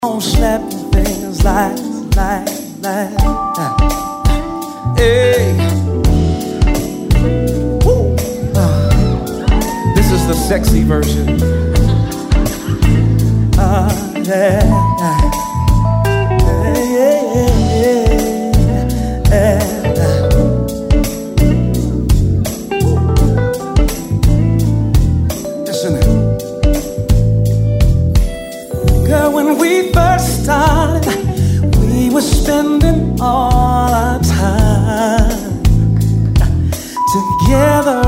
on slapping things like. Hey. Woo. This is the sexy version. Yeah. Listen it. Girl, when we first started, we were spending all our time together.